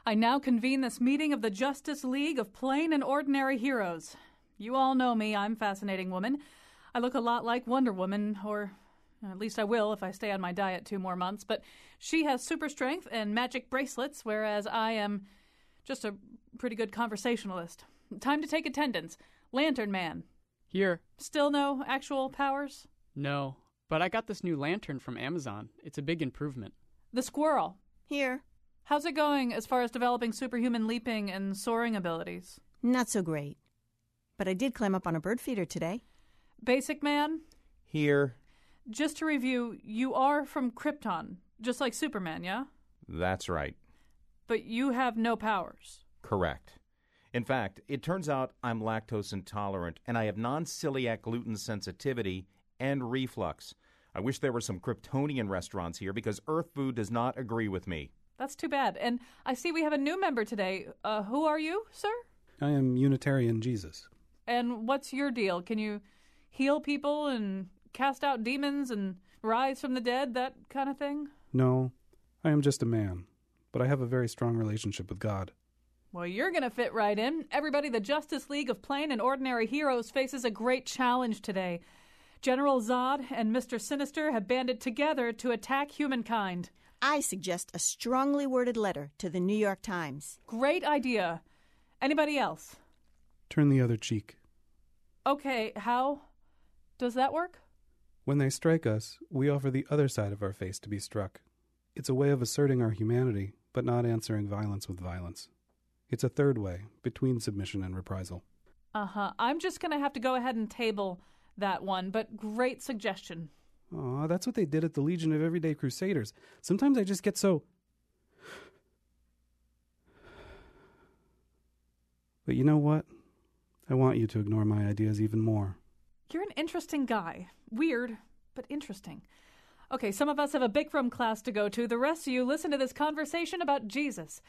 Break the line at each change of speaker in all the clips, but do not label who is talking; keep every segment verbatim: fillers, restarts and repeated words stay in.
I now convene this meeting of the Justice League of Plain and Ordinary Heroes. You all know me. I'm a fascinating woman. I look a lot like Wonder Woman, or at least I will if I stay on my diet two more months. But she has super strength and magic bracelets, whereas I am just a pretty good conversationalist. Time to take attendance. Lantern Man.
Here.
Still no actual powers?
No, but I got this new lantern from Amazon. It's a big improvement.
The Squirrel.
Here.
How's it going as far as developing superhuman leaping and soaring abilities?
Not so great. But I did climb up on a bird feeder today.
Basic Man?
Here.
Just to review, you are from Krypton, just like Superman, yeah?
That's right.
But you have no powers.
Correct. In fact, it turns out I'm lactose intolerant, and I have non-celiac gluten sensitivity and reflux. I wish there were some Kryptonian restaurants here because Earth food does not agree with me.
That's too bad. And I see we have a new member today. Uh, who are you, sir?
I am Unitarian Jesus.
And what's your deal? Can you heal people and cast out demons and rise from the dead, that kind of thing?
No, I am just a man, but I have a very strong relationship with God.
Well, you're going to fit right in. Everybody, the Justice League of Plain and Ordinary Heroes faces a great challenge today. General Zod and Mister Sinister have banded together to attack humankind.
I suggest a strongly worded letter to the New York Times.
Great idea. Anybody else?
Turn the other cheek.
Okay, how does that work?
When they strike us, we offer the other side of our face to be struck. It's a way of asserting our humanity, but not answering violence with violence. It's a third way, between submission and reprisal.
Uh-huh. I'm just going to have to go ahead and table that one, but great suggestion.
Aw, that's what they did at the Legion of Everyday Crusaders. Sometimes I just get so... But you know what? I want you to ignore my ideas even more.
You're an interesting guy. Weird, but interesting. Okay, some of us have a Bikram class to go to. The rest of you listen to this conversation about Jesus.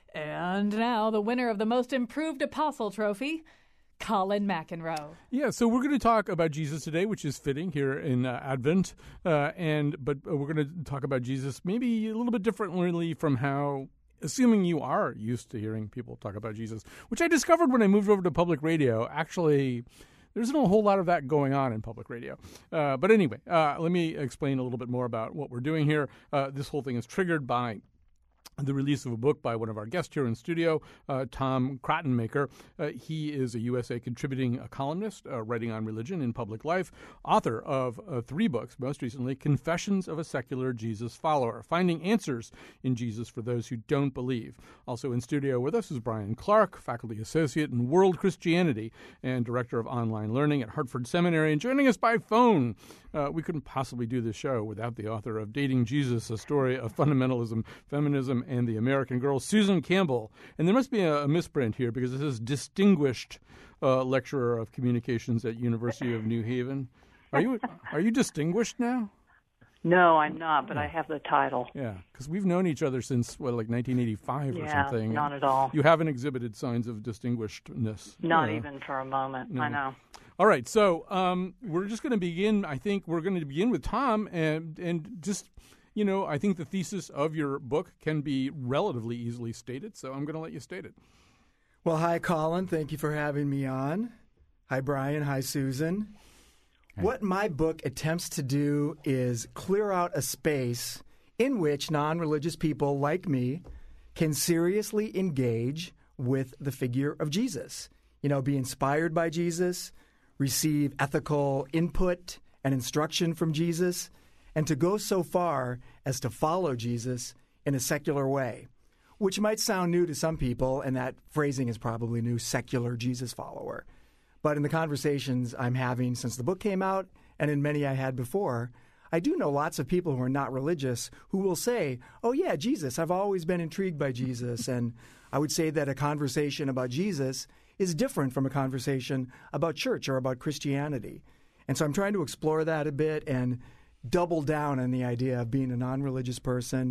And now the winner of the Most Improved Apostle Trophy, Colin McEnroe.
Yeah, so we're going to talk about Jesus today, which is fitting here in uh, Advent, uh, and but we're going to talk about Jesus maybe a little bit differently from how, assuming you are used to hearing people talk about Jesus, which I discovered when I moved over to public radio. Actually, there isn't a whole lot of that going on in public radio. Uh, but anyway, uh, let me explain a little bit more about what we're doing here. Uh, this whole thing is triggered by the release of a book by one of our guests here in studio, uh, Tom Krottenmaker. Uh, he is a U S A contributing uh, columnist, uh, writing on religion in public life, author of uh, three books, most recently, Confessions of a Secular Jesus Follower, Finding Answers in Jesus for Those Who Don't Believe. Also in studio with us is Brian Clark, faculty associate in World Christianity and director of online learning at Hartford Seminary, and joining us by phone. Uh, we couldn't possibly do this show without the author of Dating Jesus, A Story of Fundamentalism, Feminism, and the American Girl, Susan Campbell. And there must be a, a misprint here because this is Distinguished uh, Lecturer of Communications at University of New Haven. Are you are you distinguished now?
No, I'm not, but I have the title.
Yeah, because we've known each other since, what, like nineteen eighty-five or
yeah,
something.
not at all.
You haven't exhibited signs of distinguishedness.
Not
uh,
even for a moment,
no.
I know.
All right, so um, we're just going to begin, I think we're going to begin with Tom, and and just, you know, I think the thesis of your book can be relatively easily stated, so I'm going to let you state it.
Well, hi, Colin. Thank you for having me on. Hi, Brian. Hi, Susan. Hi. What my book attempts to do is clear out a space in which non-religious people like me can seriously engage with the figure of Jesus. You know, be inspired by Jesus, receive ethical input and instruction from Jesus, and to go so far as to follow Jesus in a secular way, which might sound new to some people, and that phrasing is probably new, secular Jesus follower. But in the conversations I'm having since the book came out, and in many I had before, I do know lots of people who are not religious who will say, oh yeah, Jesus, I've always been intrigued by Jesus. And I would say that a conversation about Jesus is different from a conversation about church or about Christianity. And so I'm trying to explore that a bit and double down on the idea of being a non-religious person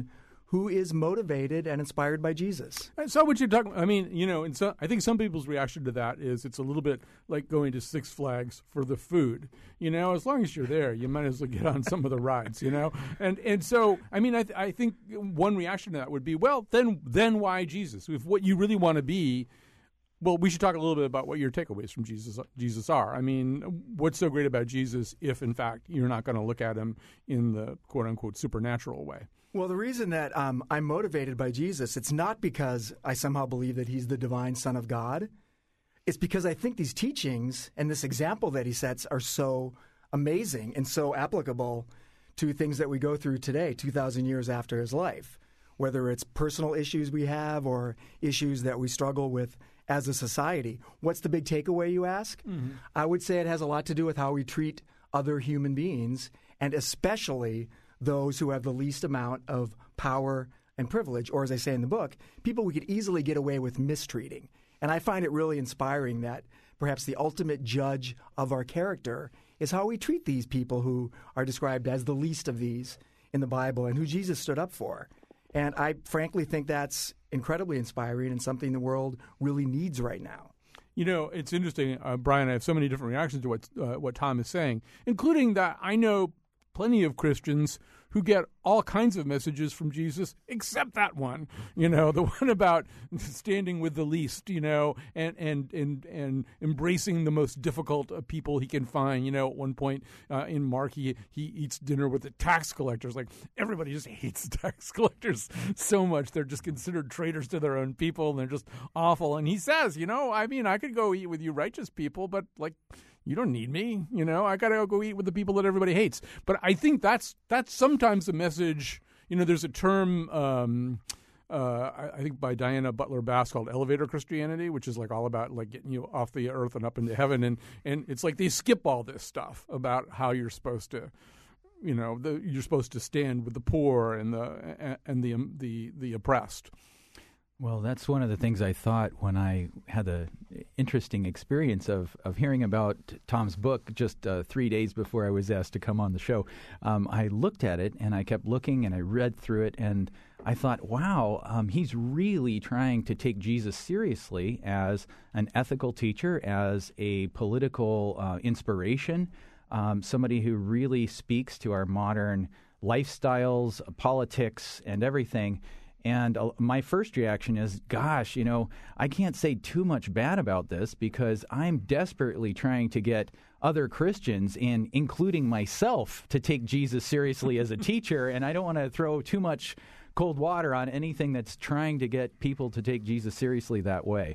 who is motivated and inspired by Jesus.
I saw what you're talking. I mean, you know, and so I think some people's reaction to that is it's a little bit like going to Six Flags for the food. You know, as long as you're there, you might as well get on some of the rides. You know, and and so I mean, I th- I think one reaction to that would be, well, then then why Jesus? If what you really want to be. Well, we should talk a little bit about what your takeaways from Jesus Jesus are. I mean, what's so great about Jesus if, in fact, you're not going to look at him in the quote-unquote supernatural way?
Well, the reason that um, I'm motivated by Jesus, it's not because I somehow believe that he's the divine Son of God. It's because I think these teachings and this example that he sets are so amazing and so applicable to things that we go through today, two thousand years after his life, whether it's personal issues we have or issues that we struggle with as a society. What's the big takeaway, you ask? Mm-hmm. I would say it has a lot to do with how we treat other human beings, and especially those who have the least amount of power and privilege, or as I say in the book, people we could easily get away with mistreating. And I find it really inspiring that perhaps the ultimate judge of our character is how we treat these people who are described as the least of these in the Bible and who Jesus stood up for. And I frankly think that's incredibly inspiring and something the world really needs right now.
You know, it's interesting, uh, Brian, I have so many different reactions to what, uh, what Tom is saying, including that I know plenty of Christians who get all kinds of messages from Jesus, except that one, you know, the one about standing with the least, you know, and and and, and embracing the most difficult people he can find. You know, at one point uh, in Mark, he, he eats dinner with the tax collectors. Like, everybody just hates tax collectors so much. They're just considered traitors to their own people, and they're just awful. And he says, you know, I mean, I could go eat with you righteous people, but, like, you don't need me, you know. I gotta go eat with the people that everybody hates. But I think that's that's sometimes the message. You know, there's a term um, uh, I, I think by Diana Butler Bass called elevator Christianity, which is like all about like getting you off the earth and up into heaven, and and it's like they skip all this stuff about how you're supposed to, you know, the, you're supposed to stand with the poor and the and the the the oppressed.
Well, that's one of the things I thought when I had the interesting experience of, of hearing about Tom's book just uh, three days before I was asked to come on the show. Um, I looked at it, and I kept looking, and I read through it, and I thought, wow, um, he's really trying to take Jesus seriously as an ethical teacher, as a political uh, inspiration, um, somebody who really speaks to our modern lifestyles, politics, and everything. And uh, my first reaction is, gosh, you know, I can't say too much bad about this because I'm desperately trying to get other Christians, in, including myself, to take Jesus seriously as a teacher. And I don't want to throw too much cold water on anything that's trying to get people to take Jesus seriously that way.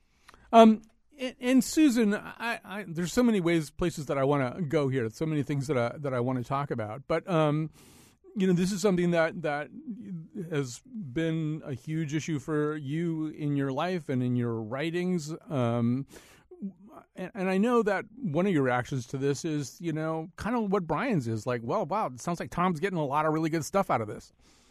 Um, and, and Susan, I, I, there's so many ways, places that I want to go here. So many things that I, that I want to talk about. But um, you know, this is something that, that has been a huge issue for you in your life and in your writings. Um, and, and I know that one of your reactions to this is, you know, kind of what Brian's is like, well, wow, it sounds like Tom's getting a lot of really good stuff out of this.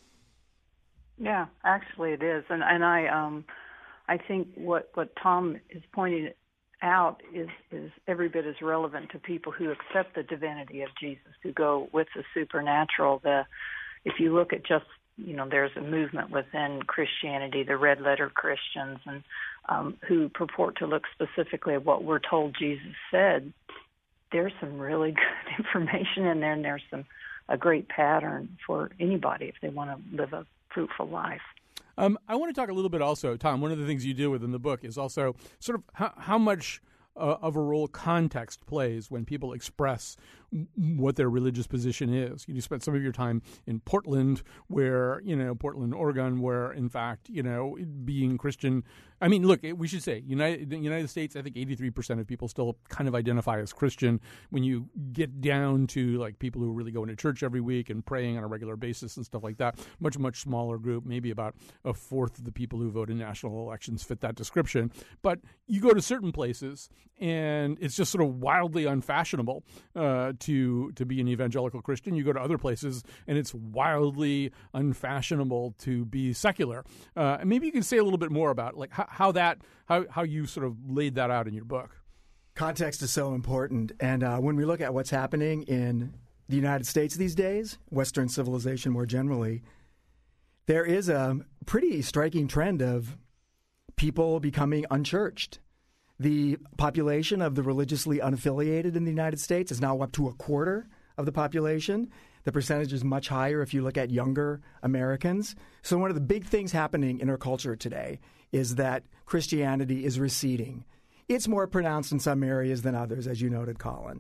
Yeah, actually it is. And and I um I think what, what Tom is pointing out is, is every bit as relevant to people who accept the divinity of Jesus, who go with the supernatural. The if you look at just, you know, there's a movement within Christianity, the red letter Christians, and um, who purport to look specifically at what we're told Jesus said. There's some really good information in there, and there's some a great pattern for anybody if they want to live a fruitful life.
Um, I want to talk a little bit also, Tom, one of the things you do within the book is also sort of how, how much uh, of a role context plays when people express what their religious position is. You spent some of your time in Portland, where, you know, Portland, Oregon, where, in fact, you know, being Christian, I mean, look, we should say, United, the United States, I think eighty-three percent of people still kind of identify as Christian. When you get down to, like, people who really go into church every week and praying on a regular basis and stuff like that, much, much smaller group, maybe about a fourth of the people who vote in national elections fit that description. But you go to certain places, and it's just sort of wildly unfashionable uh, to to be an evangelical Christian. You go to other places, and it's wildly unfashionable to be secular. Uh, and maybe you can say a little bit more about like how, how that how how you sort of laid that out in your book.
Context is so important, and uh, when we look at what's happening in the United States these days, Western civilization more generally, there is a pretty striking trend of people becoming unchurched. The population of the religiously unaffiliated in the United States is now up to a quarter of the population. The percentage is much higher if you look at younger Americans. So one of the big things happening in our culture today is that Christianity is receding. It's more pronounced in some areas than others, as you noted, Colin.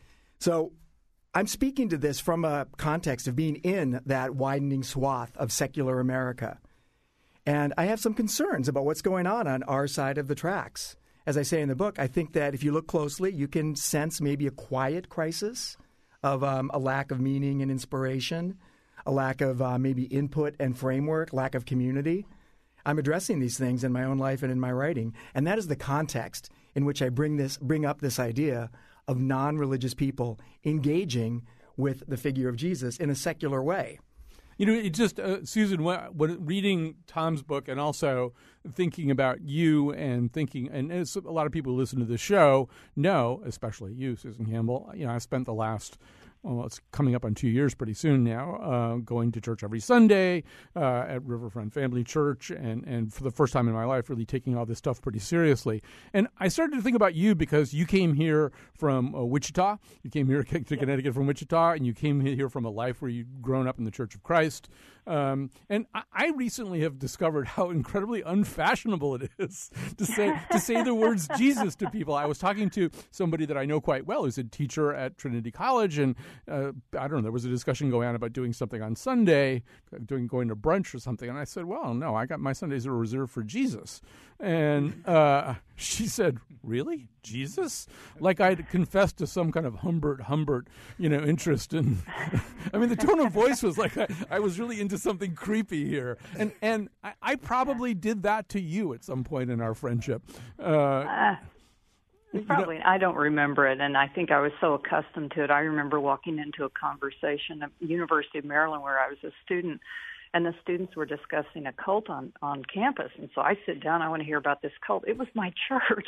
So I'm speaking to this from a context of being in that widening swath of secular America. And I have some concerns about what's going on on our side of the tracks. As I say in the book, I think that if you look closely, you can sense maybe a quiet crisis of um, a lack of meaning and inspiration, a lack of uh, maybe input and framework, lack of community. I'm addressing these things in my own life and in my writing, and that is the context in which I bring this, bring up this idea of non-religious people engaging with the figure of Jesus in a secular way.
You know, it just, uh, Susan, when, when reading Tom's book and also thinking about you and thinking, and as a lot of people who listen to the show know, especially you, Susan Campbell, you know, I spent the last, well, it's coming up on two years pretty soon now, uh, going to church every Sunday uh, at Riverfront Family Church, and, and for the first time in my life, really taking all this stuff pretty seriously. And I started to think about you because you came here from uh, Wichita. You came here to Connecticut from Wichita, and you came here from a life where you'd grown up in the Church of Christ. Um, and I, I recently have discovered how incredibly unfashionable it is to say to say the words Jesus to people. I was talking to somebody that I know quite well who's a teacher at Trinity College, and uh, I don't know, there was a discussion going on about doing something on Sunday, doing going to brunch or something, and I said, well, no, I got my Sundays are reserved for Jesus. And uh, she said, really? Jesus? Like I'd confessed to some kind of Humbert, Humbert, you know, interest in, I mean, the tone of voice was like I, I was really into something creepy here. And and I, I probably did that to you at some point in our friendship. Uh,
uh, probably. You know, I don't remember it, and I think I was so accustomed to it. I remember walking into a conversation at the University of Maryland where I was a student, and the students were discussing a cult on, on campus. And so I sit down, I want to hear about this cult. It was my church.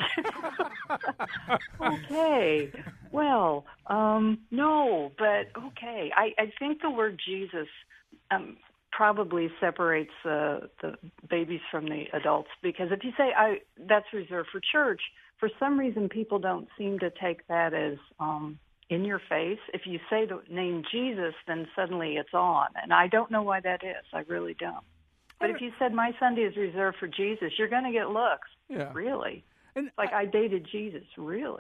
Okay. Well, um, no, but okay. I, I think the word Jesus um, probably separates uh, the babies from the adults, because if you say I that's reserved for church, for some reason people don't seem to take that as um, in your face. If you say the name Jesus, then suddenly it's on. And I don't know why that is. I really don't. But if you said my Sunday is reserved for Jesus, you're going to get looks.
Yeah.
Really?
And
like I, I dated Jesus, really.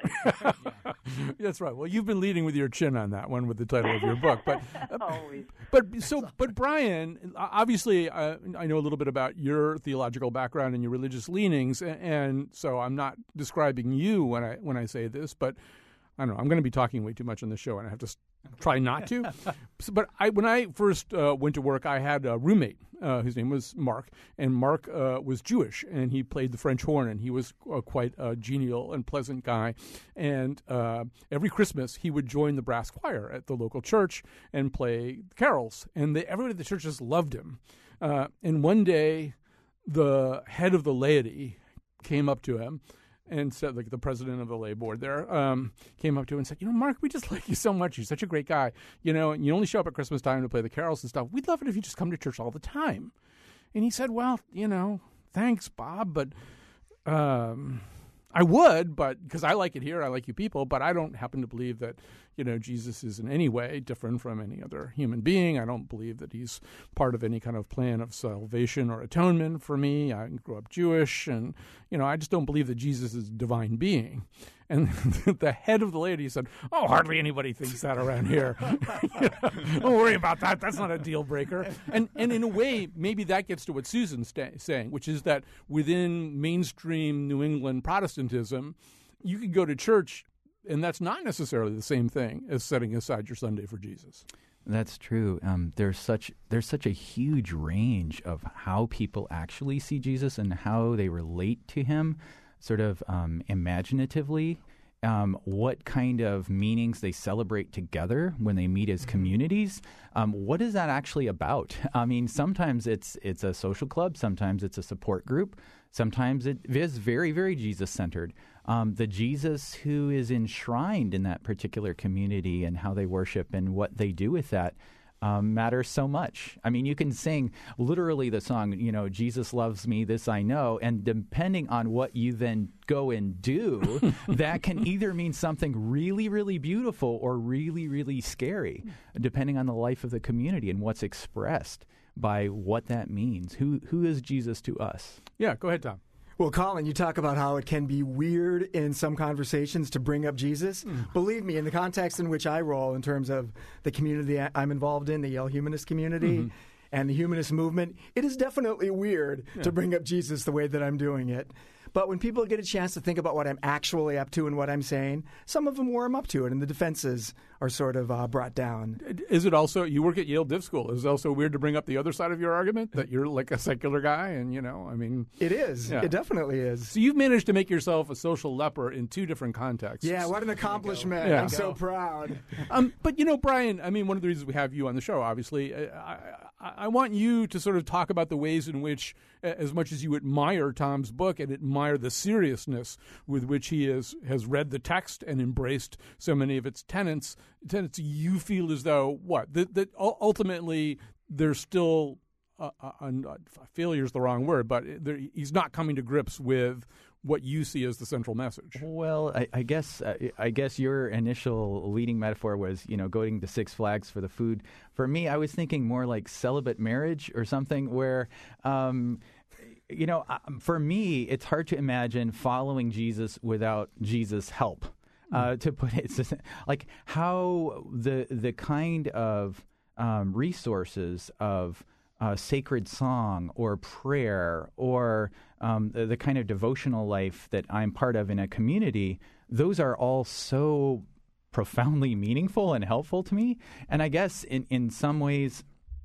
That's right. Well, you've been leading with your chin on that one with the title of your book. But uh,
Always.
But so, but Brian, obviously, uh, I know a little bit about your theological background and your religious leanings, and, and so I'm not describing you when I when I say this, but I don't know. I'm going to be talking way too much on the show, and I have to try not to. So, but I, when I first uh, went to work, I had a roommate. Uh, his name was Mark, and Mark uh, was Jewish, and he played the French horn, and he was uh, quite a genial and pleasant guy. And uh, every Christmas, he would join the brass choir at the local church and play carols, and they, everybody at the church just loved him. Uh, and one day, the head of the laity came up to him and said, like the president of the lay board there, um, came up to him and said, you know, Mark, we just like you so much. You're such a great guy. You know, and you only show up at Christmas time to play the carols and stuff. We'd love it if you just come to church all the time. And he said, well, you know, thanks, Bob, but um, I would, but because I like it here, I like you people, but I don't happen to believe that, you know, Jesus is in any way different from any other human being. I don't believe that he's part of any kind of plan of salvation or atonement for me. I grew up Jewish, and, you know, I just don't believe that Jesus is a divine being. And the head of the laity said, oh, hardly anybody thinks that around here. You know, don't worry about that. That's not a deal breaker. And and in a way, maybe that gets to what Susan's sta- saying, which is that within mainstream New England Protestantism, you could go to church, and that's not necessarily the same thing as setting aside your Sunday for Jesus.
That's true. Um, there's such there's such a huge range of how people actually see Jesus and how they relate to him, sort of um, imaginatively. Um, what kind of meanings they celebrate together when they meet as communities. Um, what is that actually about? I mean, sometimes it's it's a social club, sometimes it's a support group, sometimes it is very, very Jesus-centered. Um, the Jesus who is enshrined in that particular community and how they worship and what they do with that um, matters so much. I mean, you can sing literally the song, you know, Jesus loves me, this I know, and depending on what you then go and do, that can either mean something really, really beautiful or really, really scary, depending on the life of the community and what's expressed by what that means. Who Who is Jesus to us?
Yeah, go ahead, Tom.
Well, Colin, you talk about how it can be weird in some conversations to bring up Jesus. Mm. Believe me, in the context in which I roll, in terms of the community I'm involved in, the Yale Humanist community, mm-hmm. and the humanist movement, it is definitely weird yeah. to bring up Jesus the way that I'm doing it. But when people get a chance to think about what I'm actually up to and what I'm saying, some of them warm up to it, and the defenses are sort of uh, brought down.
Is it also, you work at Yale Div School, is it also weird to bring up the other side of your argument, that you're like a secular guy and, you know, I mean...
It is. Yeah. It definitely is.
So you've managed to make yourself a social leper in two different contexts.
Yeah, what an accomplishment.
Yeah.
I'm so proud.
um, but, you know, Brian, I mean, one of the reasons we have you on the show, obviously, I, I, I want you to sort of talk about the ways in which, as much as you admire Tom's book and admire the seriousness with which he is, has read the text and embraced so many of its tenets, tenets you feel as though, what, that, that ultimately there's still, uh, uh, failure is the wrong word, but there, he's not coming to grips with what you see as the central message.
Well, I, I guess uh, I guess your initial leading metaphor was, you know, going to Six Flags for the food. For me, I was thinking more like celibate marriage or something where, um, you know, for me, it's hard to imagine following Jesus without Jesus' help. Uh, to put it, it's just, like how the the kind of um, resources of Uh, sacred song or prayer or um, the, the kind of devotional life that I'm part of in a community, those are all so profoundly meaningful and helpful to me. And I guess in, in some ways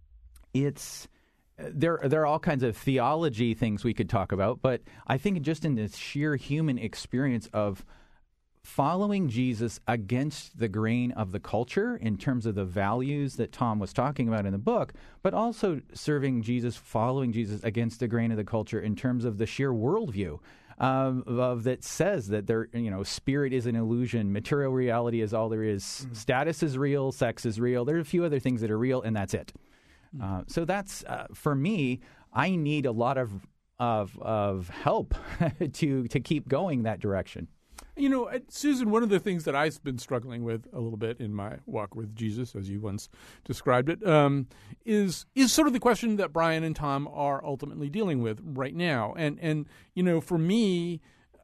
it's there, there are all kinds of theology things we could talk about, but I think just in this sheer human experience of following Jesus against the grain of the culture in terms of the values that Tom was talking about in the book, but also serving Jesus, following Jesus against the grain of the culture in terms of the sheer worldview um, of that says that there, you know, spirit is an illusion, material reality is all there is, mm-hmm. status is real, sex is real. There are a few other things that are real, and that's it. Mm-hmm. Uh, so that's uh, for me. I need a lot of of of help to to keep going that direction.
You know, Susan, one of the things that I've been struggling with a little bit in my walk with Jesus, as you once described it, um, is is sort of the question that Brian and Tom are ultimately dealing with right now. And, and you know, for me,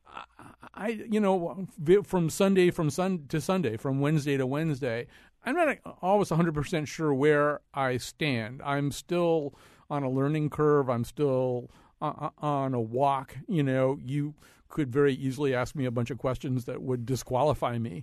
I, you know, from Sunday from sun to Sunday, from Wednesday to Wednesday, I'm not always one hundred percent sure where I stand. I'm still on a learning curve. I'm still on a walk. You know, you could very easily ask me a bunch of questions that would disqualify me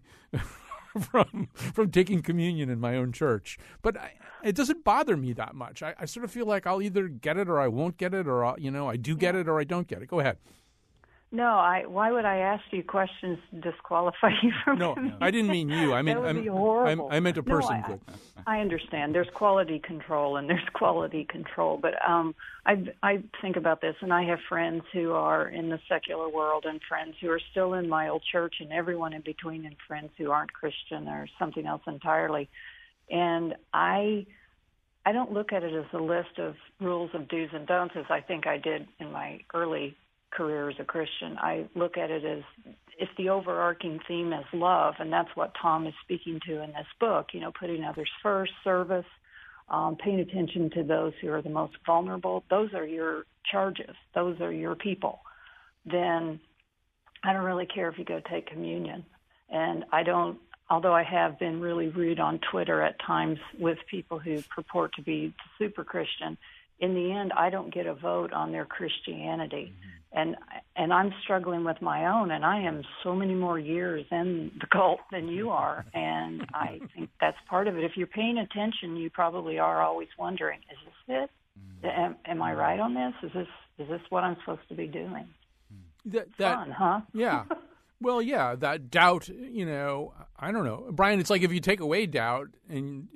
from from taking communion in my own church. But I, it doesn't bother me that much. I, I sort of feel like I'll either get it or I won't get it, or, I'll, you know, I do get it or I don't get it. Go ahead.
No, I. Why would I ask you questions to disqualify you from?
No,
communion?
I didn't mean you. I mean,
that would
I'm,
be horrible.
I'm, I meant a person.
No, I, I understand. There's quality control and there's quality control, but um, I I think about this, and I have friends who are in the secular world, and friends who are still in my old church, and everyone in between, and friends who aren't Christian or something else entirely, and I. I don't look at it as a list of rules of do's and don'ts, as I think I did in my early career as a Christian. I look at it as if the overarching theme is love, and that's what Tom is speaking to in this book, you know, putting others first, service, um, paying attention to those who are the most vulnerable. Those are your charges. Those are your people. Then I don't really care if you go take communion. And I don't, although I have been really rude on Twitter at times with people who purport to be super Christian, in the end, I don't get a vote on their Christianity. Mm-hmm. And and I'm struggling with my own, and I am so many more years in the cult than you are, and I think that's part of it. If you're paying attention, you probably are always wondering, is this it? Am, am I right on this? Is this is this what I'm supposed to be doing?
That, that,
Fun, huh?
Yeah. Well, yeah, that doubt, you know, I don't know. Brian, it's like if you take away doubt and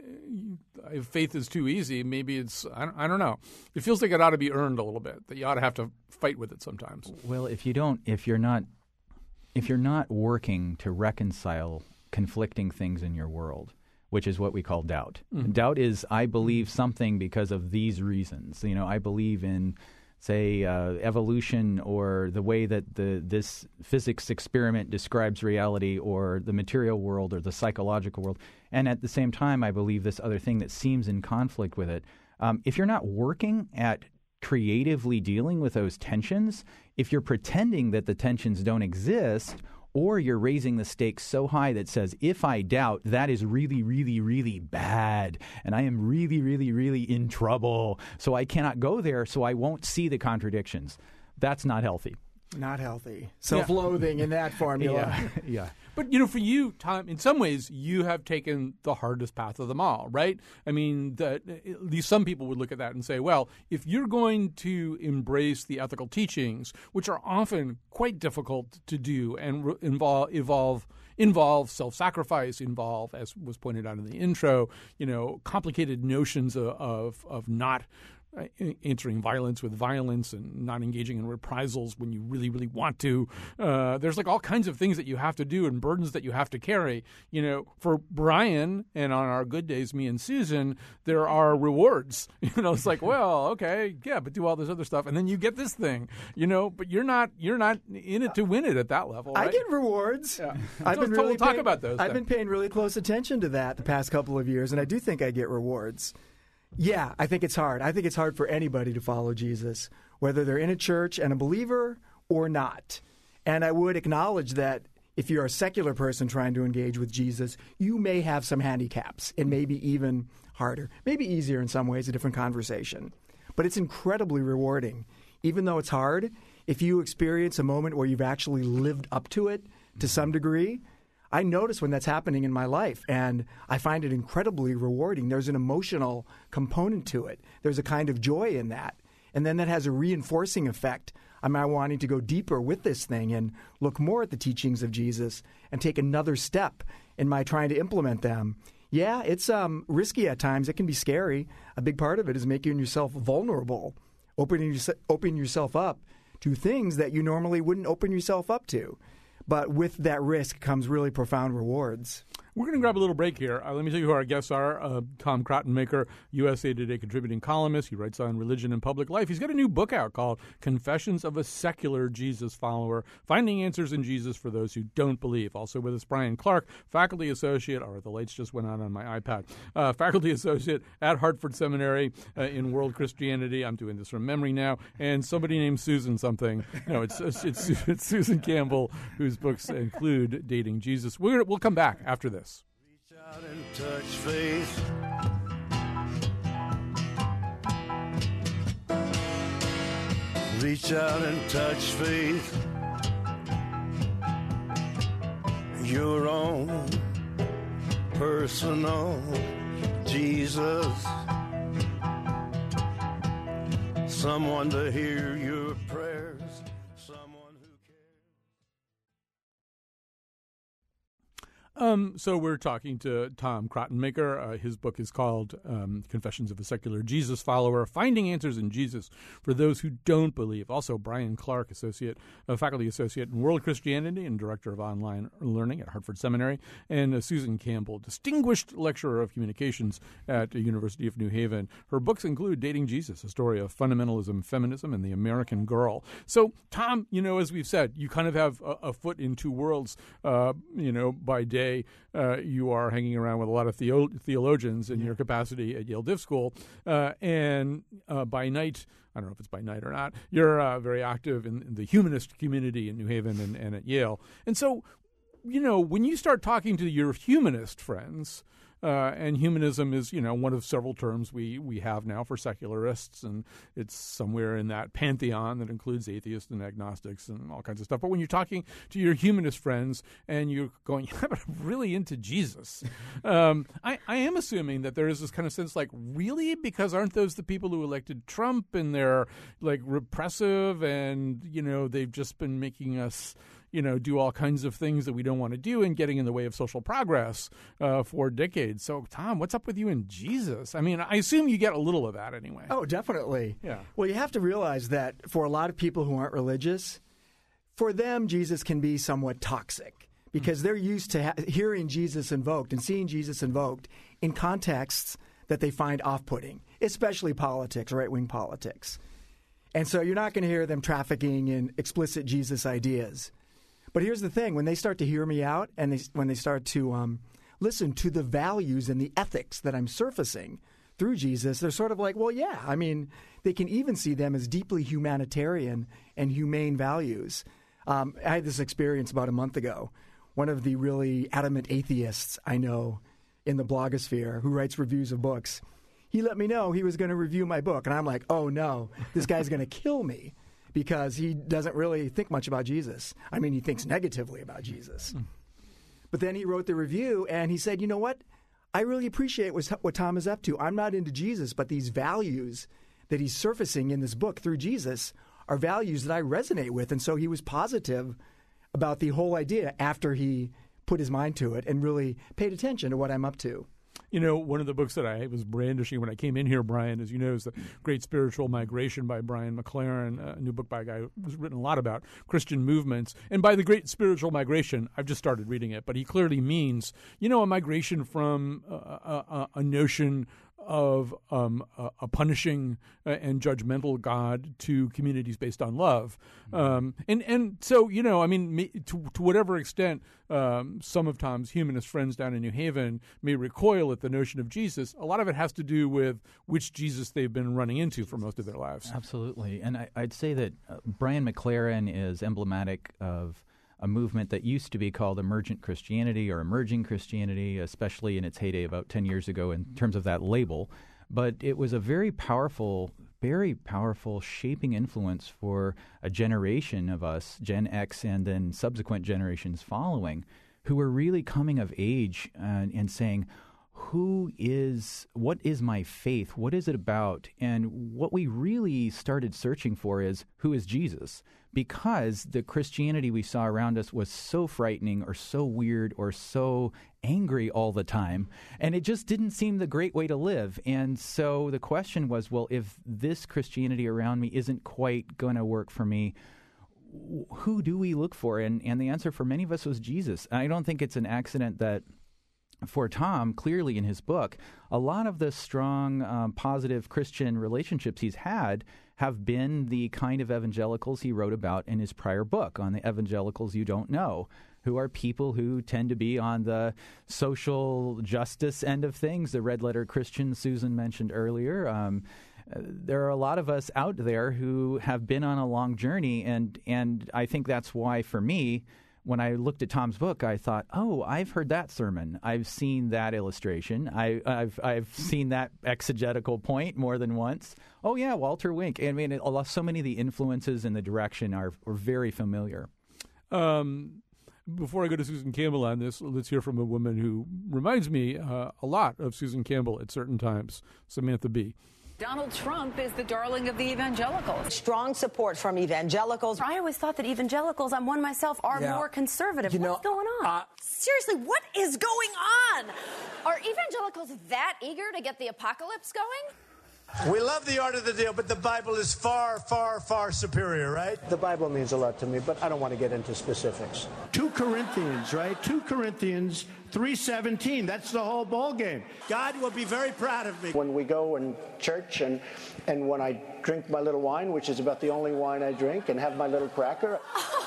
if faith is too easy, maybe it's, I don't, I don't know. It feels like it ought to be earned a little bit, that you ought to have to fight with it sometimes.
Well, if you don't, if you're not, if you're not working to reconcile conflicting things in your world, which is what we call doubt.
Mm-hmm.
Doubt is, I believe something because of these reasons. You know, I believe in, say, uh, evolution, or the way that the this physics experiment describes reality, or the material world, or the psychological world. And at the same time, I believe this other thing that seems in conflict with it. Um, if you're not working at creatively dealing with those tensions, if you're pretending that the tensions don't exist, or you're raising the stakes so high that says, if I doubt, that is really, really, really bad, and I am really, really, really in trouble, so I cannot go there, so I won't see the contradictions. That's not healthy.
Not healthy. Self-loathing in that formula.
Yeah. yeah.
But, you know, for you, Tom, in some ways, you have taken the hardest path of them all, right? I mean, the, at least some people would look at that and say, well, if you're going to embrace the ethical teachings, which are often quite difficult to do and re- involve, evolve, involve self-sacrifice, involve, as was pointed out in the intro, you know, complicated notions of, of, of not answering violence with violence and not engaging in reprisals when you really, really want to. Uh, there's like all kinds of things that you have to do and burdens that you have to carry. You know, for Brian and on our good days, me and Susan, there are rewards. You know, it's like, well, okay, yeah, but do all this other stuff, and then you get this thing. You know, but you're not you're not in it to win it at that level. Right?
I get rewards.
Yeah.
I've
so
been
we'll
really
talk
paying,
about those.
I've
then.
been paying really close attention to that the past couple of years, and I do think I get rewards. Yeah, I think it's hard. I think it's hard for anybody to follow Jesus, whether they're in a church and a believer or not. And I would acknowledge that if you're a secular person trying to engage with Jesus, you may have some handicaps. It may be even harder, maybe easier in some ways, a different conversation. But it's incredibly rewarding. Even though it's hard, if you experience a moment where you've actually lived up to it to some degree, I notice when that's happening in my life, and I find it incredibly rewarding. There's an emotional component to it. There's a kind of joy in that. And then that has a reinforcing effect on my wanting to go deeper with this thing and look more at the teachings of Jesus and take another step in my trying to implement them. Yeah, it's um, risky at times. It can be scary. A big part of it is making yourself vulnerable, opening, your, opening yourself up to things that you normally wouldn't open yourself up to. But with that risk comes really profound rewards.
We're going to grab a little break here. Uh, let me tell you who our guests are. Uh, Tom Krottenmaker, U S A Today contributing columnist. He writes on religion and public life. He's got a new book out called Confessions of a Secular Jesus Follower, Finding Answers in Jesus for Those Who Don't Believe. Also with us, Brian Clark, faculty associate, or the lights just went on on my iPad, uh, faculty associate at Hartford Seminary uh, in World Christianity. I'm doing this from memory now. And somebody named Susan something. No, it's, it's, it's, it's Susan Campbell, whose books include Dating Jesus. We're, we'll come back after this.
Reach out and touch faith. Reach out and touch faith. Your own personal Jesus. Someone to hear your prayers. Someone who
Um, so we're talking to Tom Krottenmaker. Uh, his book is called um, Confessions of a Secular Jesus Follower, Finding Answers in Jesus for Those Who Don't Believe. Also, Brian Clark, associate, uh, faculty associate in World Christianity and director of online learning at Hartford Seminary, and uh, Susan Campbell, distinguished lecturer of communications at the University of New Haven. Her books include Dating Jesus, a story of fundamentalism, feminism, and the American girl. So, Tom, you know, as we've said, you kind of have a, a foot in two worlds, uh, you know, by day. Uh, you are hanging around with a lot of theo- theologians in your capacity at Yale Div School, uh, and uh, by night, I don't know if it's by night or not, you're uh, very active in, in the humanist community in New Haven and, and at Yale. And so, you know, when you start talking to your humanist friends, Uh, and humanism is, you know, one of several terms we, we have now for secularists, and it's somewhere in that pantheon that includes atheists and agnostics and all kinds of stuff. But when you're talking to your humanist friends and you're going, yeah, but I'm really into Jesus, um, I, I am assuming that there is this kind of sense like, really? Because aren't those the people who elected Trump, and they're like repressive, and, you know, they've just been making us, you know, do all kinds of things that we don't want to do and getting in the way of social progress uh, for decades. So, Tom, what's up with you and Jesus? I mean, I assume you get a little of that anyway.
Oh, definitely.
Yeah.
Well, you have to realize that for a lot of people who aren't religious, for them, Jesus can be somewhat toxic because they're used to ha- hearing Jesus invoked and seeing Jesus invoked in contexts that they find off-putting, especially politics, right-wing politics. And so you're not going to hear them trafficking in explicit Jesus ideas. But here's the thing. When they start to hear me out and they, when they start to um, listen to the values and the ethics that I'm surfacing through Jesus, they're sort of like, well, yeah. I mean, they can even see them as deeply humanitarian and humane values. Um, I had this experience about a month ago. One of the really adamant atheists I know in the blogosphere who writes reviews of books, he let me know he was going to review my book. And I'm like, oh, no, this guy's going to kill me because he doesn't really think much about Jesus. I mean, he thinks negatively about Jesus. Mm. But then he wrote the review and he said, you know what? I really appreciate what, what Tom is up to. I'm not into Jesus, but these values that he's surfacing in this book through Jesus are values that I resonate with. And so he was positive about the whole idea after he put his mind to it and really paid attention to what I'm up to.
You know, one of the books that I was brandishing when I came in here, Brian, as you know, is The Great Spiritual Migration by Brian McLaren, a new book by a guy who's written a lot about Christian movements. And by The Great Spiritual Migration, I've just started reading it, but he clearly means, you know, a migration from a, a, a notion of um, a, a punishing and judgmental God to communities based on love. Um, and, and so, you know, I mean, to, to whatever extent um, some of Tom's humanist friends down in New Haven may recoil at the notion of Jesus, a lot of it has to do with which Jesus they've been running into for most of their lives.
Absolutely. And I, I'd say that uh, Brian McLaren is emblematic of a movement that used to be called emergent Christianity or emerging Christianity, especially in its heyday about ten years ago in terms of that label. But it was a very powerful, very powerful shaping influence for a generation of us, Gen X and then subsequent generations following, who were really coming of age and, and saying, who is, what is my faith? What is it about? And what we really started searching for is, who is Jesus? Because the Christianity we saw around us was so frightening or so weird or so angry all the time, and it just didn't seem the great way to live. And so the question was, well, if this Christianity around me isn't quite going to work for me, who do we look for? And, and the answer for many of us was Jesus. And I don't think it's an accident that for Tom, clearly in his book, a lot of the strong, um, positive Christian relationships he's had have been the kind of evangelicals he wrote about in his prior book on the evangelicals you don't know, who are people who tend to be on the social justice end of things, the red letter Christian Susan mentioned earlier. Um, there are a lot of us out there who have been on a long journey, and and I think that's why, for me, when I looked at Tom's book, I thought, oh, I've heard that sermon. I've seen that illustration. I, I've I've seen that exegetical point more than once. Oh, yeah, Walter Wink. I mean, it, so many of the influences and the direction are, are very familiar.
Um, before I go to Susan Campbell on this, let's hear from a woman who reminds me uh, a lot of Susan Campbell at certain times, Samantha Bee.
Donald Trump is the darling of the evangelicals.
Strong support from evangelicals.
I always thought that evangelicals, I'm one myself, are
yeah.
more conservative.
You
What's
know,
going on?
Uh,
Seriously, what is going on? Are evangelicals that eager to get the apocalypse going?
We love the art of the deal, but the Bible is far, far, far superior, right?
The Bible means a lot to me, but I don't want to get into specifics.
Two Corinthians, right? Two Corinthians, three seventeen. That's the whole ball game. God will be very proud of me.
When we go in church and, and when I drink my little wine, which is about the only wine I drink, and have my little cracker.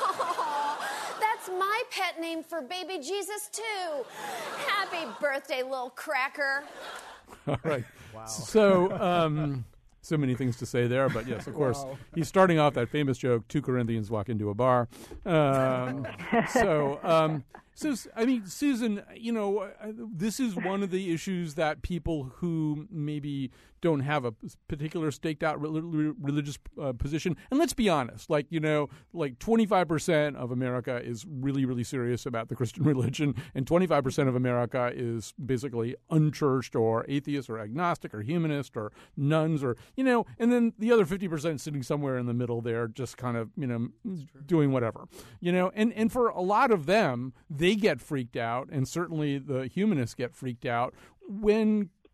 Oh, that's my pet name for baby Jesus, too. Happy birthday, little cracker.
All right. Wow. So, um, so many things to say there, but yes, of course, wow. He's starting off that famous joke, two Corinthians walk into a bar. Um, so, um, so, I mean, Susan, you know, this is one of the issues that people who maybe don't have a particular staked out religious uh, position. And let's be honest, like, you know, like twenty-five percent of America is really, really serious about the Christian religion. And twenty-five percent of America is basically unchurched or atheist or agnostic or humanist or nuns or, you know, and then the other fifty percent sitting somewhere in the middle there, just kind of, you know, doing whatever, you know, and, and for a lot of them, they get freaked out. And certainly the humanists get freaked out when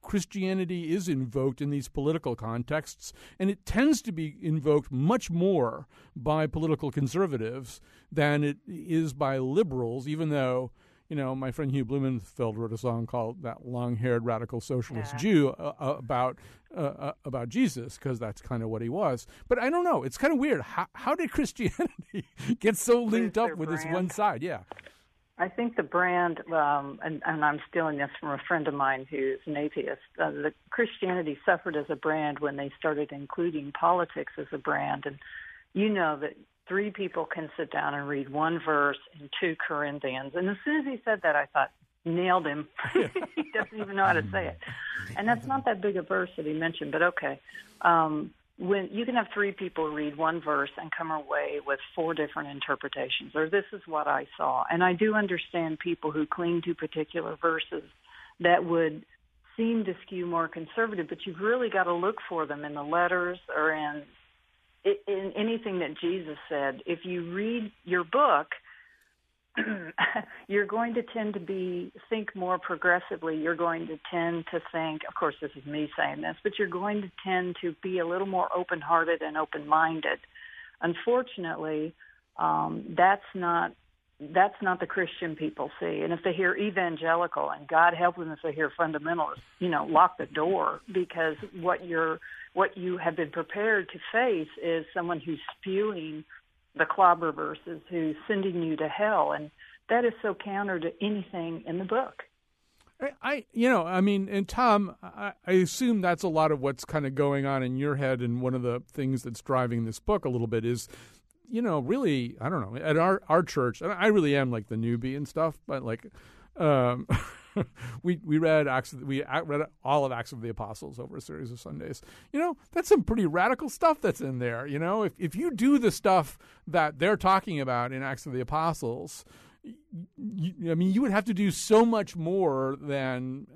Christianity is invoked in these political contexts, and it tends to be invoked much more by political conservatives than it is by liberals, even though, you know, my friend Hugh Blumenfeld wrote a song called "That Long-Haired Radical Socialist yeah. Jew" uh, uh, about uh, uh, about Jesus, because that's kind of what he was. But I don't know. It's kind of weird. How, how did Christianity get so linked up with brand? This one side? Yeah.
I think the brand, um, and, and I'm stealing this from a friend of mine who's an atheist, uh, the Christianity suffered as a brand when they started including politics as a brand. And you know that three people can sit down and read one verse in two Corinthians. And as soon as he said that, I thought, nailed him. He doesn't even know how to say it. And that's not that big a verse that he mentioned, but okay. Um, when you can have three people read one verse and come away with four different interpretations, or this is what I saw. And I do understand people who cling to particular verses that would seem to skew more conservative, but you've really got to look for them in the letters or in in anything that Jesus said. If you read your book, you're going to tend to be think more progressively. You're going to tend to think, of course, this is me saying this, but you're going to tend to be a little more open-hearted and open-minded. Unfortunately, um, that's not that's not the Christian people see. And if they hear evangelical, and God help them if they hear fundamentalist, you know, lock the door, because what you're what you have been prepared to face is someone who's spewing the clobber verses, who's sending you to hell, and that is so counter to anything in the book.
I, I you know, I mean, and Tom, I, I assume that's a lot of what's kind of going on in your head, and one of the things that's driving this book a little bit is, you know, really, I don't know, at our our church, and I really am like the newbie and stuff, but like, um, we we read Acts of, we read all of Acts of the Apostles over a series of Sundays. You know, that's some pretty radical stuff that's in there. You know, if if you do the stuff that they're talking about in Acts of the Apostles, you, I mean, you would have to do so much more than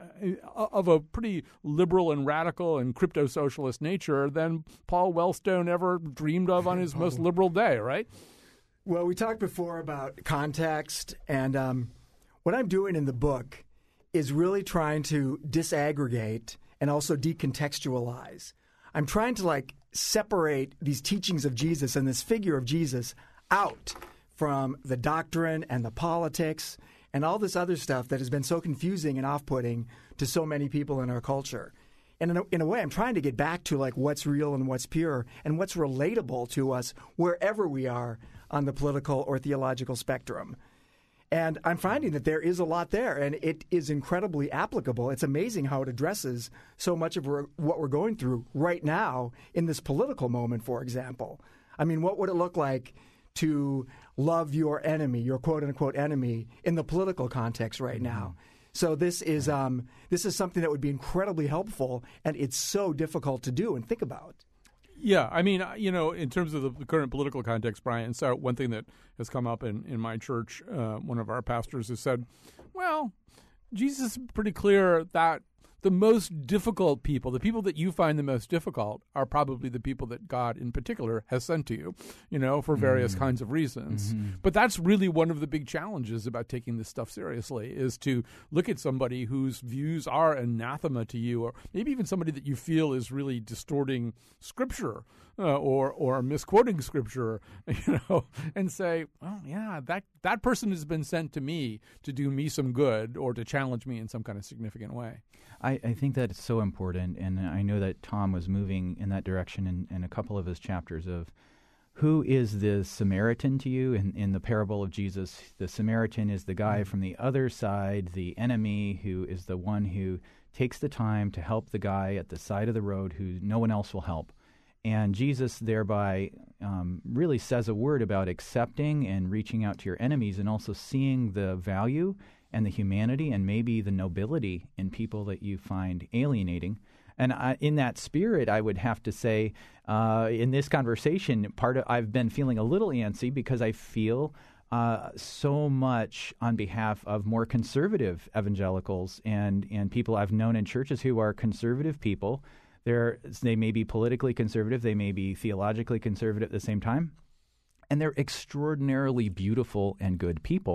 uh, of a pretty liberal and radical and crypto-socialist nature than Paul Wellstone ever dreamed of on his most liberal day, right?
Well, we talked before about context, and um, what I'm doing in the book is really trying to disaggregate and also decontextualize. I'm trying to, like, separate these teachings of Jesus and this figure of Jesus out from the doctrine and the politics and all this other stuff that has been so confusing and off-putting to so many people in our culture. And in a, in a way, I'm trying to get back to, like, what's real and what's pure and what's relatable to us wherever we are on the political or theological spectrum. And I'm finding that there is a lot there, and it is incredibly applicable. It's amazing how it addresses so much of what we're going through right now in this political moment, for example. I mean, what would it look like to love your enemy, your quote-unquote enemy, in the political context right now? So this is um, this is something that would be incredibly helpful, and it's so difficult to do and think about.
Yeah, I mean, you know, in terms of the current political context, Brian, so one thing that has come up in, in my church, uh, one of our pastors has said, well, Jesus is pretty clear that the most difficult people, the people that you find the most difficult, are probably the people that God in particular has sent to you, you know, for various mm-hmm. kinds of reasons. Mm-hmm. But that's really one of the big challenges about taking this stuff seriously, is to look at somebody whose views are anathema to you, or maybe even somebody that you feel is really distorting Scripture uh, or or misquoting Scripture, you know, and say, well, yeah, that, that person has been sent to me to do me some good or to challenge me in some kind of significant way.
I, I think that it's so important, and I know that Tom was moving in that direction in, in a couple of his chapters of who is the Samaritan to you in, in the parable of Jesus. The Samaritan is the guy from the other side, the enemy, who is the one who takes the time to help the guy at the side of the road who no one else will help. And Jesus thereby um, really says a word about accepting and reaching out to your enemies, and also seeing the value and the humanity and maybe the nobility in people that you find alienating. And I, in that spirit, I would have to say, uh, in this conversation, part of I've been feeling a little antsy because I feel uh, so much on behalf of more conservative evangelicals and and people I've known in churches who are conservative people. They're they may be politically conservative, they may be theologically conservative at the same time. And they're extraordinarily beautiful and good people.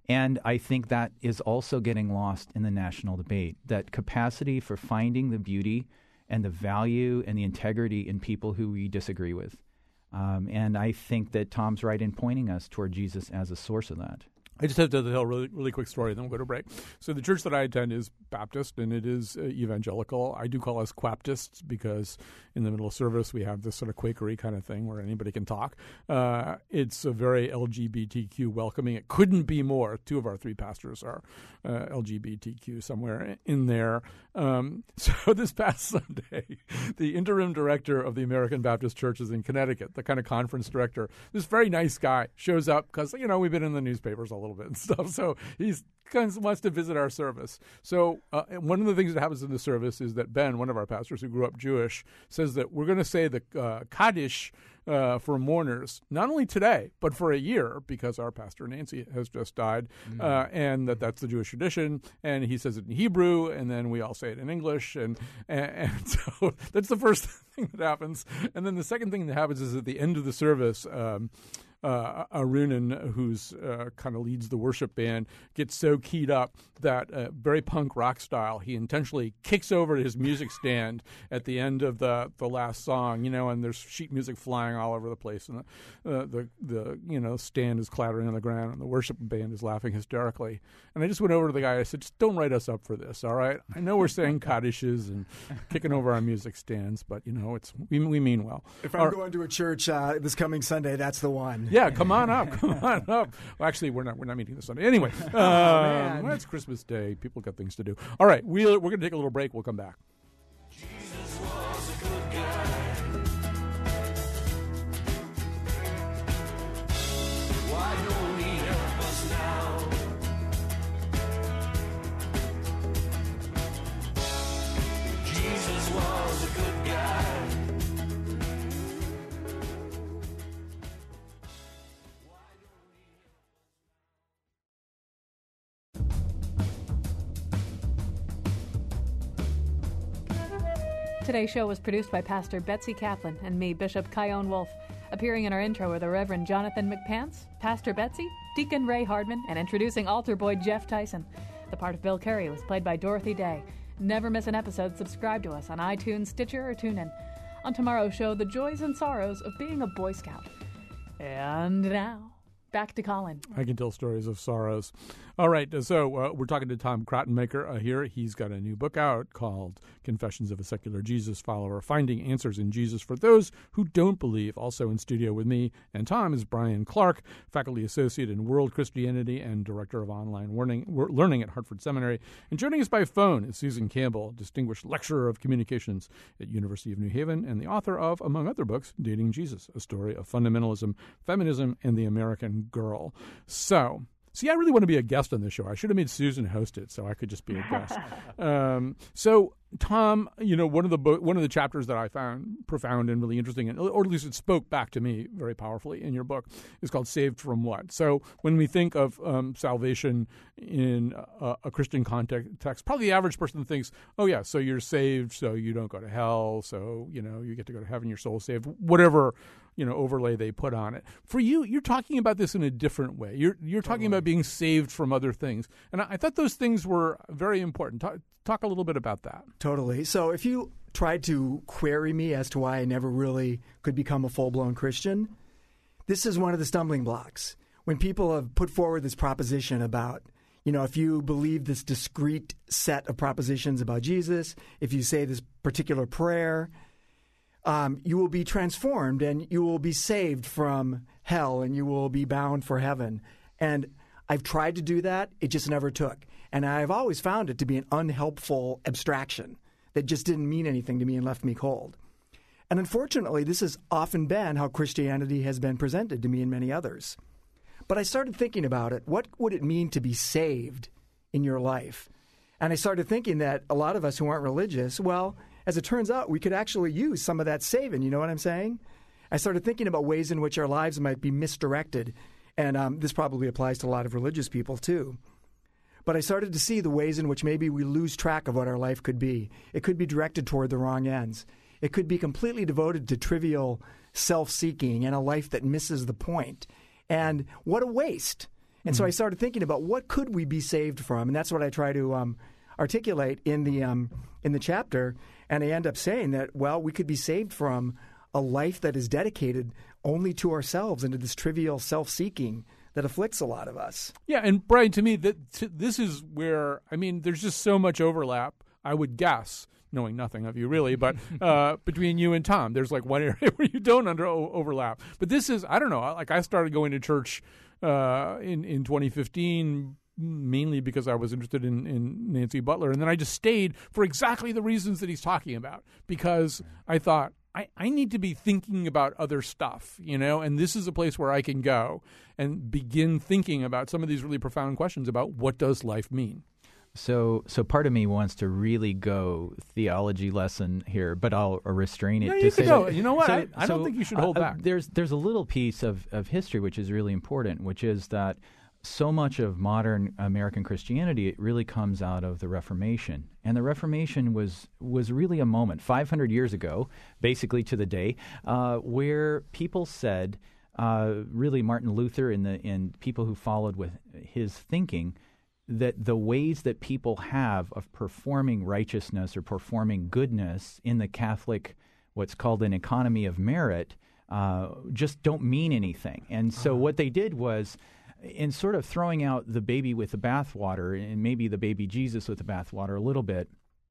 And I think that is also getting lost in the national debate, that capacity for finding the beauty and the value and the integrity in people who we disagree with. Um, and I think that Tom's right in pointing us toward Jesus as a source of that.
I just have to tell a really, really quick story, then we'll go to break. So the church that I attend is Baptist, and it is uh, evangelical. I do call us Quaptists because in the middle of service we have this sort of Quakery kind of thing where anybody can talk. Uh, it's a very L G B T Q welcoming. It couldn't be more. Two of our three pastors are uh, L G B T Q somewhere in there. Um, so this past Sunday, the interim director of the American Baptist Churches in Connecticut, the kind of conference director, this very nice guy, shows up because, you know, we've been in the newspapers a little bit and stuff. So he's kind of wants to visit our service. So uh, one of the things that happens in the service is that Ben, one of our pastors who grew up Jewish, says that we're going to say the uh, Kaddish uh, for mourners, not only today, but for a year, because our pastor Nancy has just died, mm. uh, and that that's the Jewish tradition. And he says it in Hebrew, and then we all say it in English. And, and, and so that's the first thing that happens. And then the second thing that happens is at the end of the service, um, Uh, Arunan, who's uh, kind of leads the worship band, gets so keyed up that uh, very punk rock style, he intentionally kicks over his music stand at the end of the, the last song, you know, and there's sheet music flying all over the place, and the, uh, the the you know stand is clattering on the ground, and the worship band is laughing hysterically. And I just went over to the guy. I said, "Just don't write us up for this, all right? I know we're saying Kaddishes and kicking over our music stands, but you know, it's we we mean well."
If I'm our, going to a church uh, this coming Sunday, that's the one.
Yeah, come on up, come on up. Well, actually, we're not we're not meeting this Sunday anyway. Um,
oh, man.
Well, it's Christmas Day. People got things to do. All right, we'll, we're going to take a little break. We'll come back.
Jesus was a good guy. Why don't he help us now? Jesus was a good guy.
Today's show was produced by Pastor Betsy Kaplan and me, Bishop Kyone Wolf. Appearing in our intro are the Reverend Jonathan McPants, Pastor Betsy, Deacon Ray Hardman, and introducing altar boy Jeff Tyson. The part of Bill Carey was played by Dorothy Day. Never miss an episode. Subscribe to us on iTunes, Stitcher, or TuneIn. On tomorrow's show, the joys and sorrows of being a Boy Scout. And now, back to Colin.
I can tell stories of sorrows. All right, so uh, we're talking to Tom Krottenmaker uh, here. He's got a new book out called Confessions of a Secular Jesus Follower, Finding Answers in Jesus for Those Who Don't Believe. Also in studio with me and Tom is Brian Clark, Faculty Associate in World Christianity and Director of Online Learning, Learning at Hartford Seminary. And joining us by phone is Susan Campbell, Distinguished Lecturer of Communications at University of New Haven and the author of, among other books, Dating Jesus, A Story of Fundamentalism, Feminism, and the American Girl. So... See, I really want to be a guest on this show. I should have made Susan host it so I could just be a guest. um, so, Tom, you know, one of the bo- one of the chapters that I found profound and really interesting, and, or at least it spoke back to me very powerfully in your book, is called Saved from What? So when we think of um, salvation in a, a Christian context, probably the average person thinks, oh, yeah, so you're saved, so you don't go to hell, so, you know, you get to go to heaven, your soul's saved, whatever, you know, overlay they put on it. For you, you're talking about this in a different way. You're you're talking about being saved from other things. And I, I thought those things were very important. Talk, talk a little bit about that.
Totally. So if you tried to query me as to why I never really could become a full-blown Christian, this is one of the stumbling blocks. When people have put forward this proposition about, you know, if you believe this discrete set of propositions about Jesus, if you say this particular prayer, Um, you will be transformed and you will be saved from hell and you will be bound for heaven. And I've tried to do that. It just never took. And I've always found it to be an unhelpful abstraction that just didn't mean anything to me and left me cold. And unfortunately, this has often been how Christianity has been presented to me and many others. But I started thinking about it. What would it mean to be saved in your life? And I started thinking that a lot of us who aren't religious, well, as it turns out, we could actually use some of that saving. You know what I'm saying? I started thinking about ways in which our lives might be misdirected. And um, this probably applies to a lot of religious people, too. But I started to see the ways in which maybe we lose track of what our life could be. It could be directed toward the wrong ends. It could be completely devoted to trivial self-seeking and a life that misses the point. And what a waste. And mm-hmm. so I started thinking about what could we be saved from, and that's what I try to um, articulate in the um, in the chapter. And I end up saying that, well, we could be saved from a life that is dedicated only to ourselves and to this trivial self-seeking that afflicts a lot of us.
Yeah, and Brian, to me, that t- this is where, I mean, there's just so much overlap, I would guess, knowing nothing of you really, but uh, between you and Tom, there's like one area where you don't under o- overlap. But this is, I don't know, like I started going to church uh, in, in twenty fifteen mainly because I was interested in, in Nancy Butler, and then I just stayed for exactly the reasons that he's talking about, because I thought, I, I need to be thinking about other stuff, you know, and this is a place where I can go and begin thinking about some of these really profound questions about what does life mean.
So, so part of me wants to really go theology lesson here, but I'll restrain it.
Yeah,
to
you
say
can go.
that,
You know what?
So,
I, I
so,
don't think you should hold
uh,
back.
There's there's a little piece of, of history which is really important, which is that so much of modern American Christianity, it really comes out of the Reformation. And the Reformation was was really a moment, five hundred years ago, basically to the day, uh, where people said, uh, really Martin Luther and the and people who followed with his thinking, that the ways that people have of performing righteousness or performing goodness in the Catholic, what's called an economy of merit, uh, just don't mean anything. And so uh-huh. what they did was, in sort of throwing out the baby with the bathwater, and maybe the baby Jesus with the bathwater a little bit,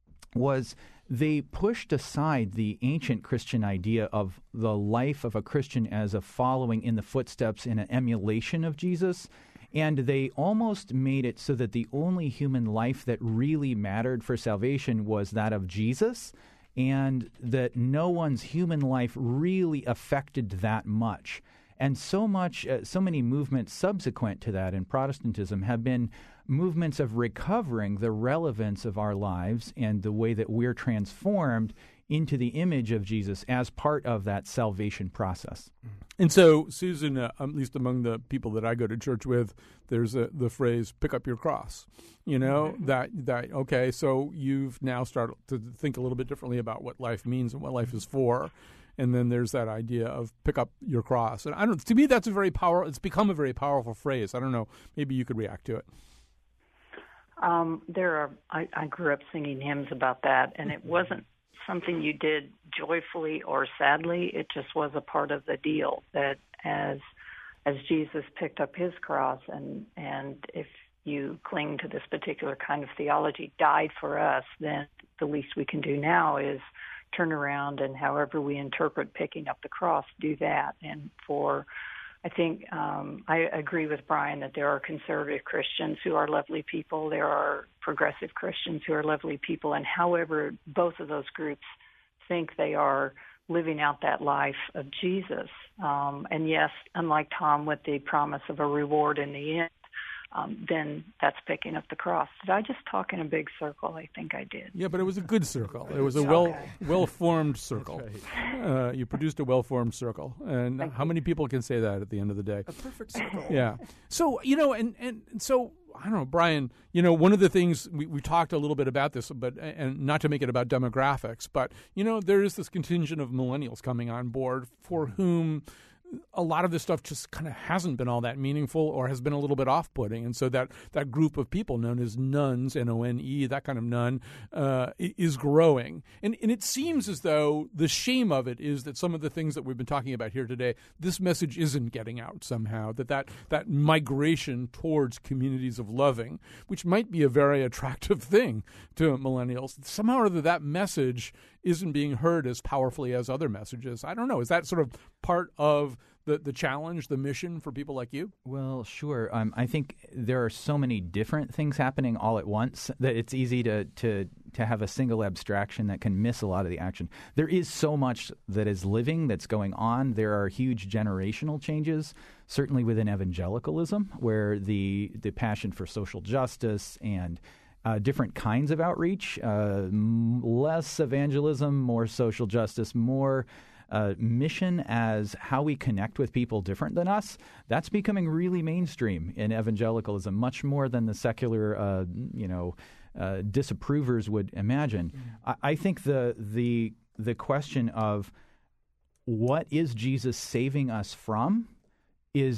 was they pushed aside the ancient Christian idea of the life of a Christian as a following in the footsteps in an emulation of Jesus, and they almost made it so that the only human life that really mattered for salvation was that of Jesus, and that no one's human life really affected that much. And so much, uh, so many movements subsequent to that in Protestantism have been movements of recovering the relevance of our lives and the way that we're transformed into the image of Jesus as part of that salvation process.
And so, Susan, uh, at least among the people that I go to church with, there's a, the phrase "pick up your cross." You know, mm-hmm. that that okay, so you've now started to think a little bit differently about what life means and what life is for. And then there's that idea of pick up your cross. And I don't. To me, that's a very powerful. It's become a very powerful phrase. I don't know. Maybe you could react to it.
Um, there are. I, I grew up singing hymns about that, and it wasn't something you did joyfully or sadly. It just was a part of the deal. That as as Jesus picked up his cross, and and if you cling to this particular kind of theology, died for us, then the least we can do now is turn around and however we interpret picking up the cross, do that. And for, I think, um, I agree with Brian that there are conservative Christians who are lovely people. There are progressive Christians who are lovely people. And however both of those groups think they are living out that life of Jesus. Um, and yes, unlike Tom with the promise of a reward in the end, Um, then that's picking up the cross. Did I just talk in a big circle? I think I did.
Yeah, but it was a good circle. It was a well
okay.
well formed circle. Right. Uh, you produced a well formed circle, and
Thank
how
you.
many people can say that at the end of the day?
A perfect circle.
Yeah. So you know, and and so I don't know, Brian. You know, one of the things we we talked a little bit about this, but and not to make it about demographics, but you know, there is this contingent of millennials coming on board for whom a lot of this stuff just kind of hasn't been all that meaningful or has been a little bit off-putting. And so that, that group of people known as nuns, N O N E, that kind of nun, uh, is growing. And, and it seems as though the shame of it is that some of the things that we've been talking about here today, this message isn't getting out somehow, that that, that migration towards communities of loving, which might be a very attractive thing to millennials, somehow or other that message isn't being heard as powerfully as other messages. I don't know. Is that sort of part of the, the challenge, the mission for people like you?
Well, sure. Um, I think there are so many different things happening all at once that it's easy to, to, to have a single abstraction that can miss a lot of the action. There is so much that is living, that's going on. There are huge generational changes, certainly within evangelicalism, where the the passion for social justice and Uh, different kinds of outreach, uh, m- less evangelism, more social justice, more uh, mission as how we connect with people different than us. That's becoming really mainstream in evangelicalism, much more than the secular, uh, you know, uh, disapprovers would imagine. Mm-hmm. I-, I think the the the question of what is Jesus saving us from is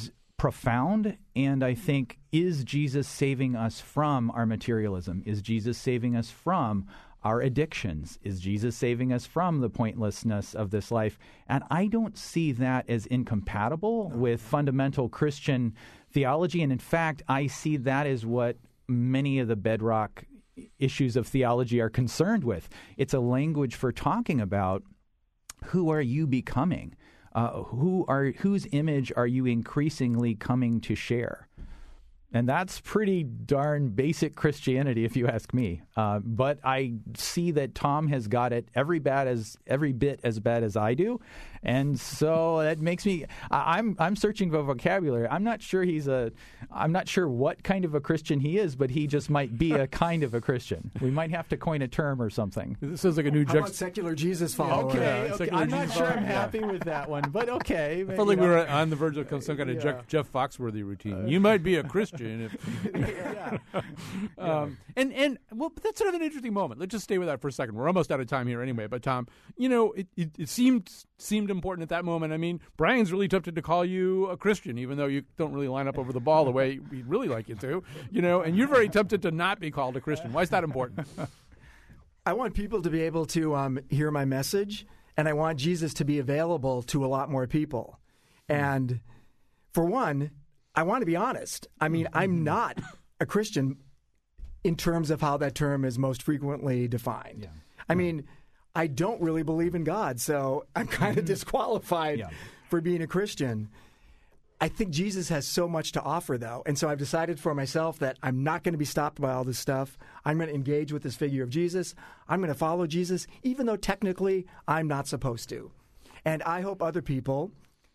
profound, and I think, is Jesus saving us from our materialism? Is Jesus saving us from our addictions? Is Jesus saving us from the pointlessness of this life? And I don't see that as incompatible with fundamental Christian theology. And in fact, I see that as what many of the bedrock issues of theology are concerned with. It's a language for talking about who are you becoming? Uh, who are whose image are you increasingly coming to share? And that's pretty darn basic Christianity, if you ask me. Uh, but I see that Tom has got it every bad as every bit as bad as I do, and so that makes me. I, I'm I'm searching for vocabulary. I'm not sure he's a. I'm not sure what kind of a Christian he is, but he just might be a kind of a Christian. We might have to coin a term or something.
This sounds like a new.
How about secular Jesus follower?
Okay,
uh,
okay. I'm not sure I'm happy with that one, but okay.
I felt like we were on the verge of some kind of yeah. Jeff, Jeff Foxworthy routine. Uh, you might be a Christian. If,
yeah.
um, and and well, that's sort of an interesting moment. Let's just stay with that for a second. We're almost out of time here anyway. But Tom, you know, it, it, it seemed seemed important at that moment. I mean, Brian's really tempted to call you a Christian, even though you don't really line up over the ball the way we'd really like you to. You know, and you're very tempted to not be called a Christian. Why is that important?
I want people to be able to um, hear my message, and I want Jesus to be available to a lot more people. And for one, I want to be honest. I mean, I'm not a Christian in terms of how that term is most frequently defined. Yeah. I mean, I don't really believe in God, so I'm kind of disqualified yeah. for being a Christian. I think Jesus has so much to offer, though, and so I've decided for myself that I'm not going to be stopped by all this stuff. I'm going to engage with this figure of Jesus. I'm going to follow Jesus, even though technically I'm not supposed to. And I hope other people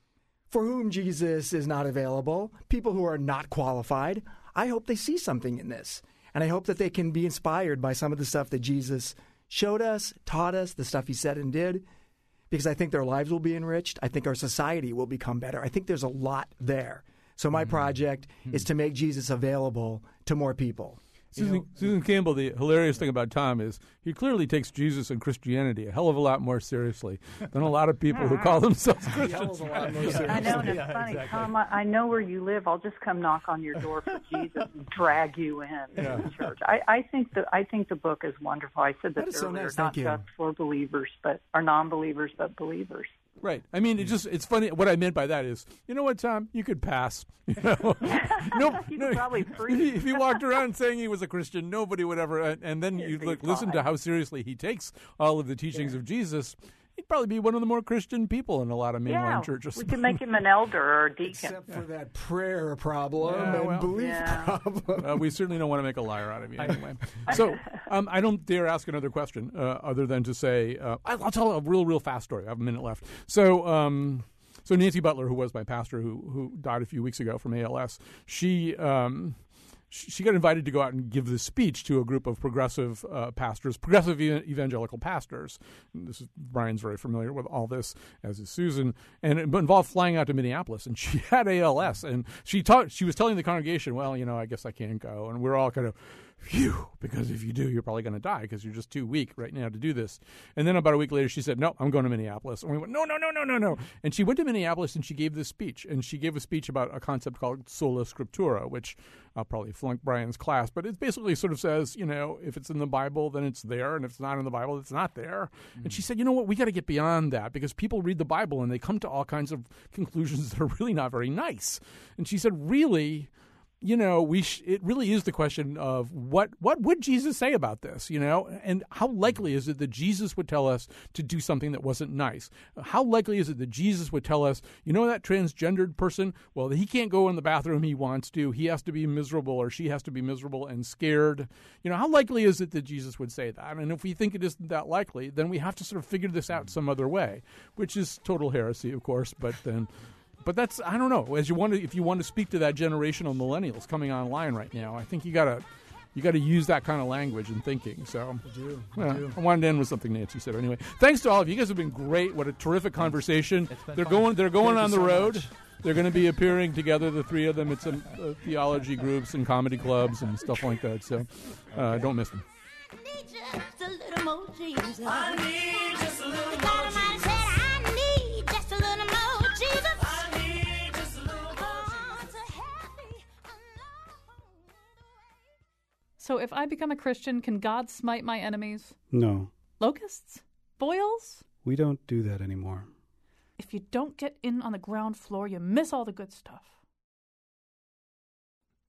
for whom Jesus is not available, people who are not qualified, I hope they see something in this. And I hope that they can be inspired by some of the stuff that Jesus showed us, taught us, the stuff he said and did, because I think their lives will be enriched. I think our society will become better. I think there's a lot there. So my mm-hmm. project mm-hmm. is to make Jesus available to more people.
Susan, you know, Susan Campbell, the hilarious thing about Tom is he clearly takes Jesus and Christianity a hell of a lot more seriously than a lot of people who call themselves Christians.
I know, and it's yeah, funny, exactly. Tom, I, I know where you live. I'll just come knock on your door for Jesus and drag you in yeah. to the church. I, I think the I think the book is wonderful. I said that,
that
earlier,
so nice.
not just for believers, but or non-believers, but believers.
Right. I mean, it just it's funny. What I meant by that is, you know what, Tom? You could pass. You know,
no, you no, could probably free.
If he walked around saying he was a Christian, nobody would ever. And, and then you look, listen to how seriously he takes all of the teachings yeah. of Jesus. He'd probably be one of the more Christian people in a lot of mainline
yeah,
churches.
We can make him an elder or a deacon.
Except for that prayer problem
yeah,
and
well,
belief
yeah.
problem.
Uh, we certainly don't want to make a liar out of you anyway. So um, I don't dare ask another question uh, other than to say, uh, I'll tell a real, real fast story. I have a minute left. So um, so Nancy Butler, who was my pastor, who who died a few weeks ago from A L S, she... Um, She got invited to go out and give this speech to a group of progressive uh, pastors, progressive evangelical pastors. And this is Brian's very familiar with all this, as is Susan, and it involved flying out to Minneapolis. And she had A L S, and she taught. She was telling the congregation, "Well, you know, I guess I can't go." And we're all kind of, phew, because if you do, you're probably going to die because you're just too weak right now to do this. And then about a week later, she said, "No, I'm going to Minneapolis." And we went, "No, no, no, no, no, no." And she went to Minneapolis and she gave this speech, and she gave a speech about a concept called sola scriptura, which I'll probably flunk Brian's class, but it basically sort of says, you know, if it's in the Bible, then it's there, and if it's not in the Bible, it's not there. Mm-hmm. And she said, you know what, we got to get beyond that because people read the Bible and they come to all kinds of conclusions that are really not very nice. And she said, really, you know, we sh- it really is the question of what what would Jesus say about this, you know, and how likely is it that Jesus would tell us to do something that wasn't nice? How likely is it that Jesus would tell us, you know, that transgendered person, well, he can't go in the bathroom he wants to. He has to be miserable or she has to be miserable and scared. You know, how likely is it that Jesus would say that? And if we think it isn't that likely, then we have to sort of figure this out some other way, which is total heresy, of course, but then... But that's, I don't know, as you want to, if you want to speak to that generation of millennials coming online right now, I think you got to you got to use that kind of language and thinking. So
I do. I,
yeah,
do.
I wanted to end with something Nancy said. Anyway, thanks to all of you. You guys have been great. What a terrific conversation. They're fun. going they're going
Thank
on the
so
road.
Much.
They're going to be appearing together, the three of them, at some uh, theology groups and comedy clubs and stuff like that. So uh, don't miss them.
Just a little more Jesus. I need just a little more Jesus. I need just a little more Jesus. I need just a little more Jesus.
So if I become a Christian, can God smite my enemies?
No,
Locusts? Boils?
we don't do that anymore.
If you don't get in on the ground floor, you miss all the good stuff.